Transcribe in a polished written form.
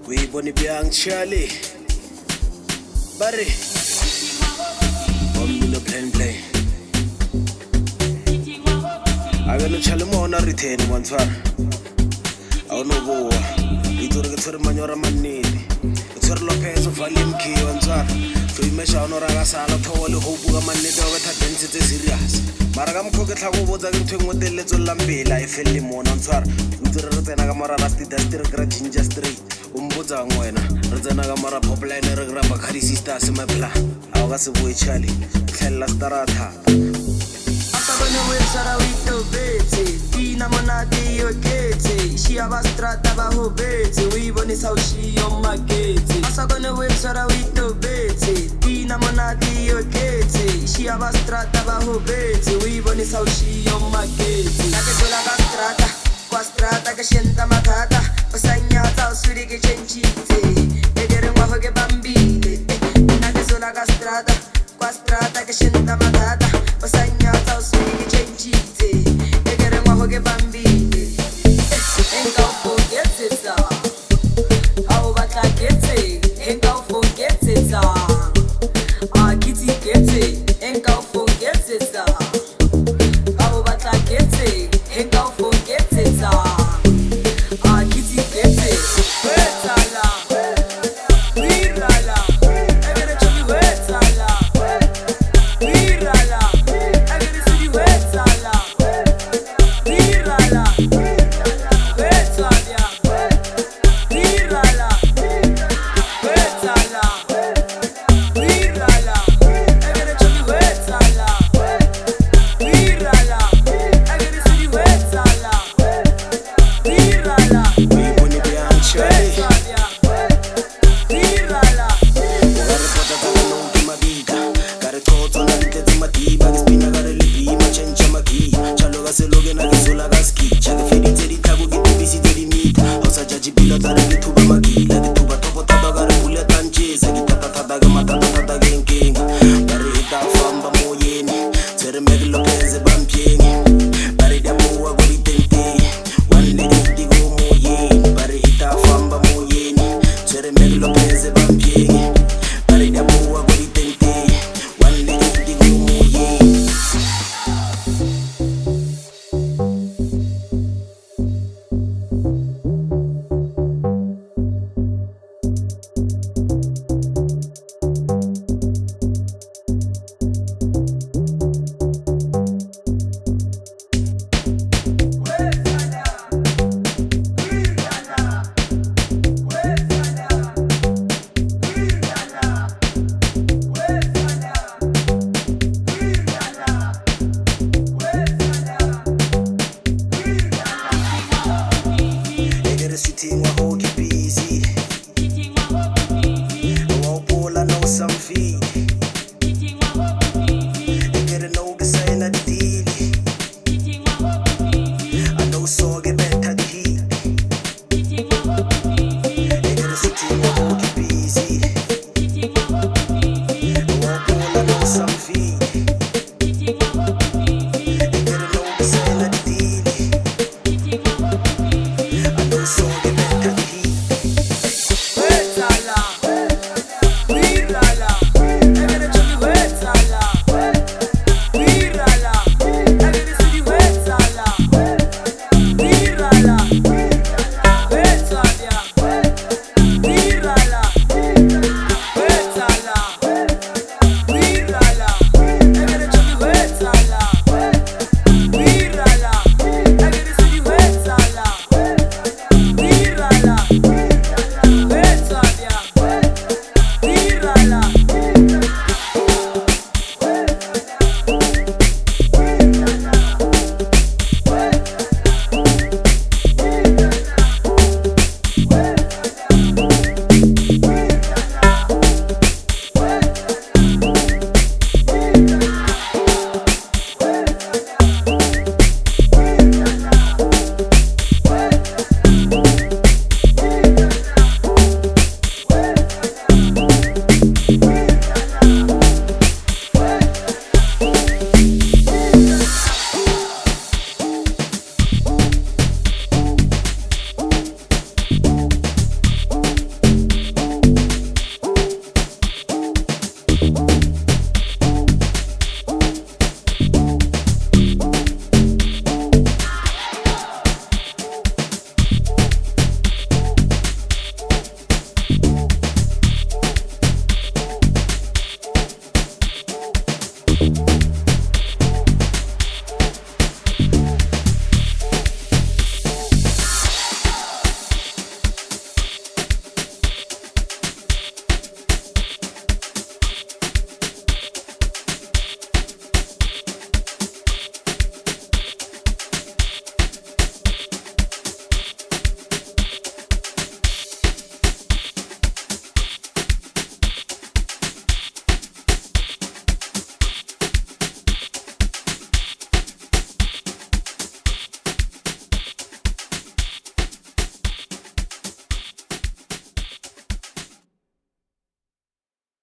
We boni biang Charlie. Buddy. No play. I got no chalimona retain one far. I don't know who. It's all the manora manid. It's all Lopez of Alim Key one far. So you measure on Ragasala, Towel, Hobu, Manida, with a density serious. Maragam Cocket, I was going with the little lambe, like Felimon on far. With the Renagamara Rasti, that's the Grajin just three. Umbuza Wena, Renagamara Popline, Graba Carisista, Semapla. I was a boy Charlie. Tell us Tarata. Monati io chete, she abastrata bajo bete, we boni sao she on my gate. Asa gonna wait so that we to bete, Dina monati io chete, she abastrata bajo bete, we boni sao she on my gate. La che sola castrata, qua strata che scenda matata, pasagnata o suri che cencite, e dire un uovo che bambine, la che sola castrata, qua strata che scenda matata, pasagnata o suri che cencite, e dire un uovo che bambine. Ain't gon' forget it all. How about I get it? Ain't gon' forget it all. Kitty get it. Ain't gon' forget it all. How about I get it? Ain't gon' forget it all. Kitty get it. Wait ala, we rala. I gotta tell you wait ala, we rala. I gotta see you wait ala, we rala. Sitting a whole